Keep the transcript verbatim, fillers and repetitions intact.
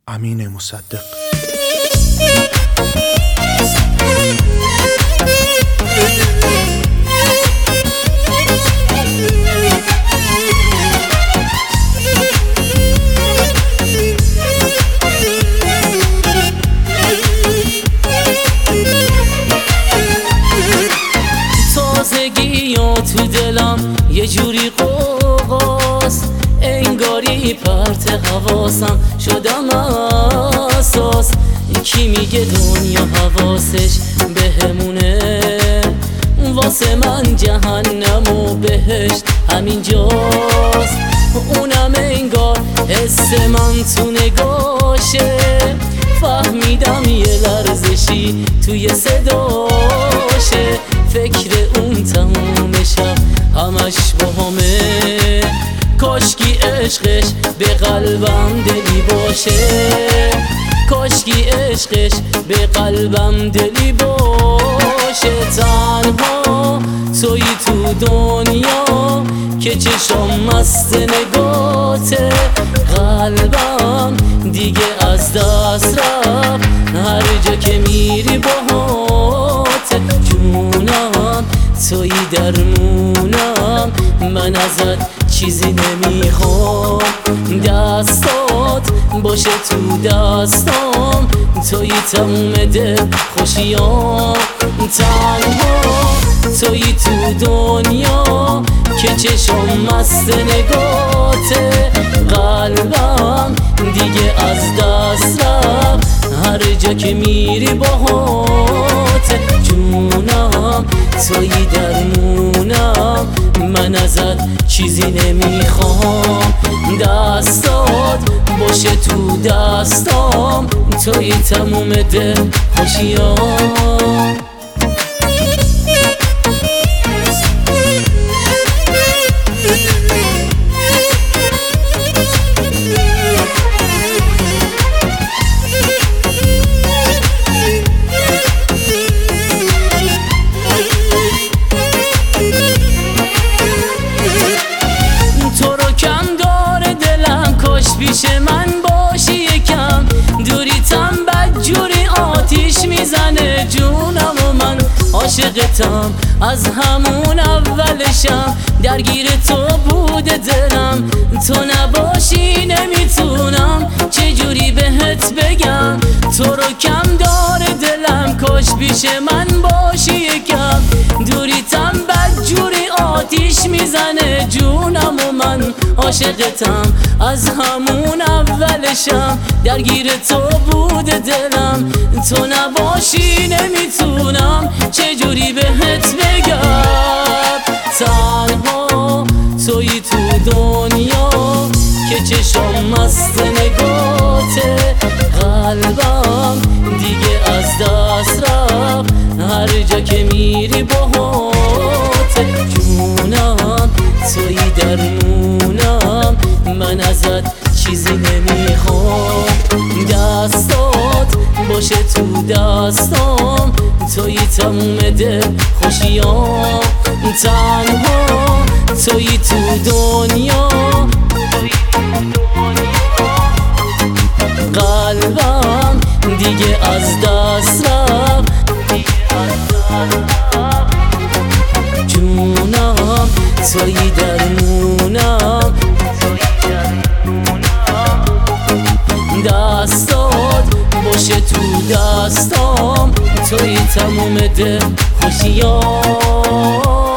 امین مصدق. تازگی ها تو دلم یه جوری قوقاست، انگاری پرت حواسم شدم اساس. کی میگه دنیا حواسش بهمونه؟ واسه من جهنم و بهشت همین جاست. اونم انگار حس من تو نگاشه، فهمیدم یه لرزشی توی صداشه. فکر اون تموم شب همش با همه، کاشکی عشقش به قلبم دلی باشه، کاشکی عشقش به قلبم دلی باشه. تنها توی تو دنیا که چشم مست نگاته، قلبم دیگه از دست رفت هر جا که میری باهاته. جونم توی درمونم، من ازت چیزی نمیخوام، دستات باشه تو دستام، توی تموم دل خوشیام. تنها توی تو دنیا که چشم مست نگاته، قلبم دیگه از دست رفت هر جا که میری باهاته. جونم توی درمونم، من ازت چیزی نمیخوام، دستات باشه تو دستام، توی تموم دل خوشیام. پیش من باشی یکم، دوریتم بدجوری آتیش میزنه جونم و من عاشقتم از همون اولشم. درگیر تو بوده دلم، تو نباشی نمیتونم چجوری بهت بگم. تو رو کم داره دلم، کاش پیش من باشی یکم، دوریتم بدجوری آتیش میزنه جونم و من عاشقتم از همون اولشم. درگیر تو بوده دلم، تو نباشی نمیتونم چجوری بهت بگم. تنها توی تو دنیا که چشم مست نگاته، قلبم دیگه از دست رفت هر جا که میری باهاته. جونم توی درمونم، من ازت چیزی نمیخوام، دستات باشه تو دستام، توی تموم دل خوشیام. تنها توی تو دنیا، قلبم دیگه از دست رفت. جونم توی درمونم، دستات باشه تو دستام، توی تموم دل خوشیام.